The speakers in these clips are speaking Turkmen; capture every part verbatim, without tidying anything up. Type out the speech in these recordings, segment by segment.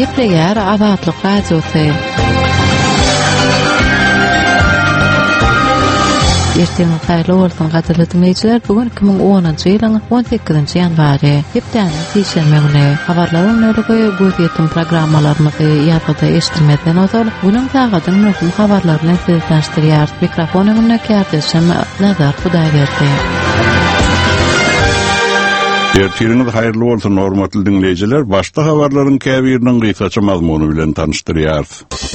Gepleger Azatlyk Radiosu. Erteňi haýrly bolsun gaderly dinleýijiler. Bugun iki ming onunçy ýylyň on sekizinçi ýanwary. Hepdäniň seşenme güni habarlaryň nöregü göz ýetim programmalaryny ýa-da eşitmeden ozal. Bunyň tagadyň möhüm habarlaryny size tanıştyrýar. Mikrofonyny kärdeşim Nazar Hudaýberdi. Ertiriňiz haýrly bolsun hormatly dinleýijiler. Başda habarlaryň käbiriniň gysgaça mazmuny bilen tanıştyrýar.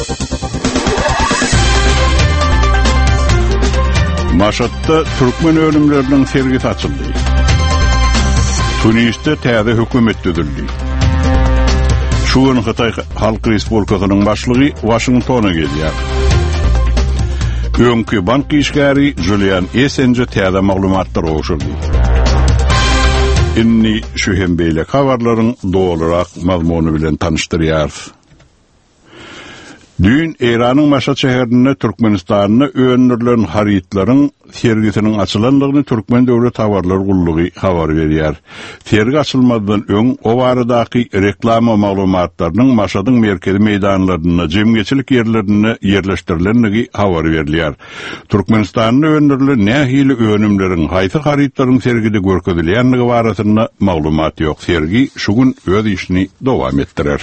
Maşatda Türkmen ölümlerinin sergisi açıldı. Tunis'te täze hökümet düzüldi. Şuun Xitay Halk Respublikasynyň başlygy Washingtona gelýär. Öňkü bank işgäri Julian Assange täze maglumatlar goşurdy. Inni şu hembeýle habarlaryň dolarak mazmuny bilen tanıştyrýar. Dün Iranyň Maşat şäherinde Türkmenistanyny öňürlen haritlaryň sergisiniň açylandygyny Türkmen Döwlet Habarlar Gullugy habar berýär. Sergi açylmadan öň o baradaky reklama maglumatlarynyň Maşatyň merkezi meýdanlaryna, jemgyçilik ýerlerine ýerleşdirilenligi habar berilýär. Türkmenistanyň öňürlen nähili önümleriň haýsy haritlaryň sergide görkezilýänligi barasynda maglumat ýok. Sergi şu gün öz işini dowam etdirer.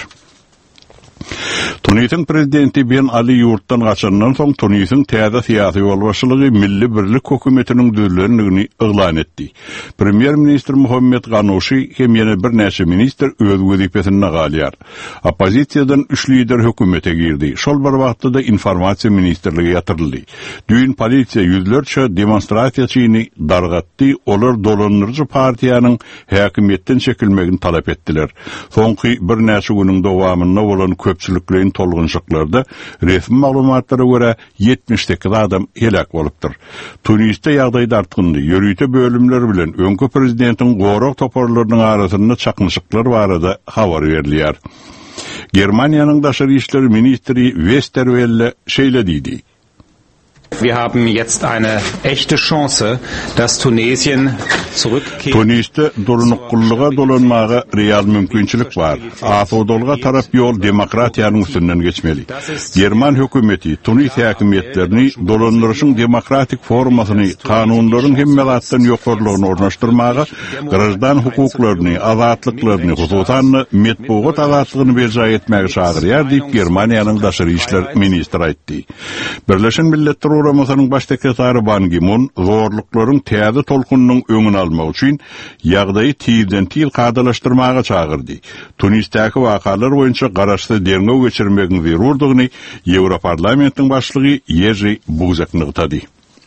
Tunis'in prezidenti Ben Ali yurtdan gaçandan soň Tunis'in täze syýasy ýolbaşçylygy Milli Birlik hökümetiniň düzülenligini eglan etdi. Premier minister Muhammed Ghanouchi hem ýene bir näçe minister öz wezipesine galýar. Opozisiýadan üç lider hökümete girdi. Şol bir wagtda informasiýa ministerligi ýatyryldy. Düýün polisiýa ýüzlerçe demonstrasiýaçyny dargatdy. Olar dolanyrjy partiýanyň häkimetden çekilmegini talap etdiler. Soňky bir näçe güniň dowamynda bolan köpçüliklerin tolgunçluklarda resmi maglumatlara göre yetmiş sekiz adam helak bolupdyr. Tunis'te ýagdaý artgyndy. Ýörüýte bölümler bilen öňkü prezidentiň gorok toparlarynyň arasynda çakmyşyklar barada habar berilýär. Germaniýanyň daşary işleri ministri Westerwelle şeýle diýdi. Wir haben jetzt eine echte Chance, dass Tunesien zurückkehrt. Tunis'te durunukkulluğa dolanmağa real mümkünçilik var. Asodolga taraf yol demokratiýanyň üstünden geçmeli. German hökümeti Tunis häkimetlerini dolandyryşyň demokratik formasyny, kanunlaryň hemmelatdan ýokarlygyny ornaşdyrmaga, grajdan hukuklaryny, azatlyklaryny, hususan metbuat azatlygyny berja etmäge çagyrýar diýip Germaniýanyň daşary işler ministri aýtdy. Birleşen Milletler Programmasynyň baş sekretary Ban Ki-moon zorluklaryň täze tolkunynyň öňüni almak üçin ýagdaýy tiýden tiýil gadalaşdyrmaga çagyrdy. Tunisdäki wakalar boýunça garaşdy derňew geçirmegiň zerurdygyny Ýewroparlamentiň başlygy Jerzy Buzek nygtady.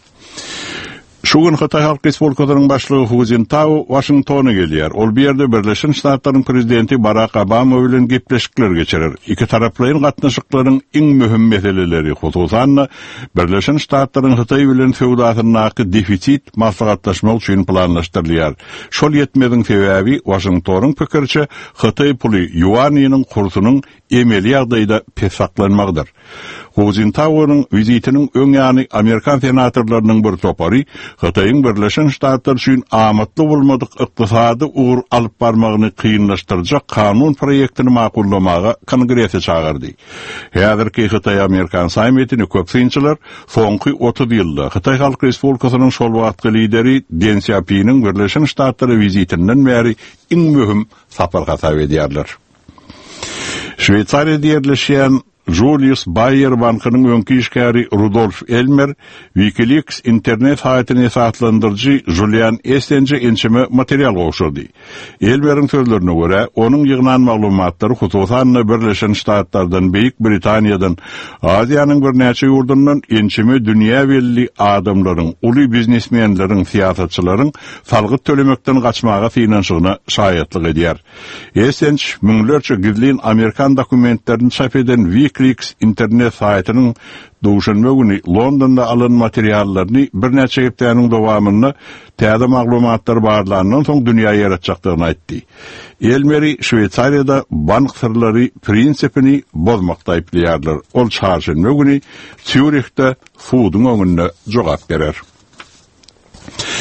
Şu gün Xitay Halk Respublikasynyň başlygy Hu Jintao Washingtona gelýär. Ol bu ýerde Birleşen Ştatlaryň prezidenti Barack Obama bilen gepleşikler geçirer. Iki taraplaryň gatnaşyklaryň iň möhüm meseleleri, hususan Birleşen Ştatlaryň Xitay bilen feodasynyň defitsit maslahatlaşmak üçin planlaşdyrylýar. Şol ýetmediň sebäbi Washingtonyň pikirçe Xitay puly yuanynyň kursunyň emeli ýagdaýda pesaklanmagdyr. Hu Jintao'nyň vizitiniň öň ýany Amerikan senatorlarynyň bir topary Xitaýyň Birleşen Ştatlar üçin amatly bolmadyk ykdysady ugur alyp barmagyny kynlaşdyrjak kanun proýektini makullamaga Kongresse çagyrdy. Häzirki Xitay-Amerikan sammitini köpçüler soňky otuz ýylda Xitay Halk Respublikasynyň şol wagtky lideri Deng Xiaoping'in Birleşen Ştatlary vizitinden bäri iň möhüm sapar hasap edýärler. Şweýçariýada ýerleşýän Julius Bayer bankynyň öňki işgäri Rudolf Elmer, WikiLeaks internet haýatyny satlandyrjy Julian Assange ençeme material goşurdy. Elmer'iň sözlerine görä, onuň ýygnan maglumatlary hususan Birleşen Ştatlardan, Beýik Britaniýadan, Aziýanyň bir näçe ýurdundan ençeme dünýä belli adamlaryň, uly biznesmenleriň, siýasatçylaryň salgyt tölemekden gaçmaga finansygyna şahyatlyk edýär. Assange müňlerçe gizlin Amerikan dokumentlerini çap eden WikiLeaks internet saýatynyň duşanma güni Londonda alan materiallaryny bir näçe hepdäniň dowamynda täze maglumatlar barlandan soň dünýä ýaratjakdygyny aýtdy. Elmeri Şweýçariýada bank sirleri prinsipini bozmakda aýplaýarlar. Ol çarşamba güni Zürichde Fudyň öňünde jogap berer.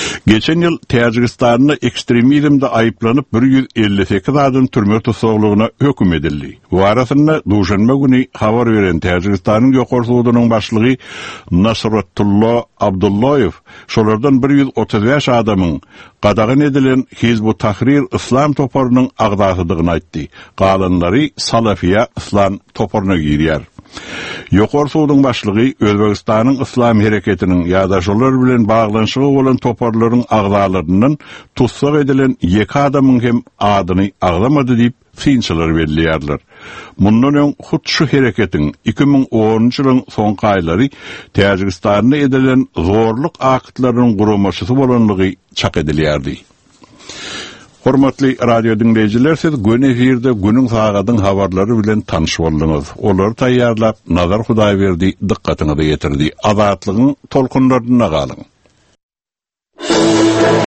Geçen yıl Tajikistan'da ekstremizmde ayıplanıp bir yüz elli sekiz adam türme tutukluluğuna hüküm edildi. Bu arasında Duşanbe günü haber veren Tajikistan'ın Yuqor Suudunun başlığı Nasratullah Abdullayev şolardan bir yüz otuz beş adamın qadağan edilen Hizb-ut Tahrir İslam toparının agdasydygyny aýtdy. Galanlary Salafiya İslam toparına girýär. Yuqor Suudun başlygy Özbegistanyň İslam hereketiniň ýa-da şolar bilen baglanşygy bolan toparlaryň agdalaryndan tutsak edilen iki adamyň hem adyny aglamady diýip synçylar belliýärler. Mundan öň hut şu hereketiň iki ming onunçy ýylyň soňky aýlary Tajikistanda edilen zorluk akytlarynyň gurulmaşysy bolanlygy çak edilýärdi. Hormatly radio dinleyijiler, siz gün efirde günüň sagatyň habarlary bilen tanyş boldyňyz. Olary taýýarlap Nazar Hudaýberdi dikkatiňizi ýetirdi. Azatlygyň tolkunlaryna galyň.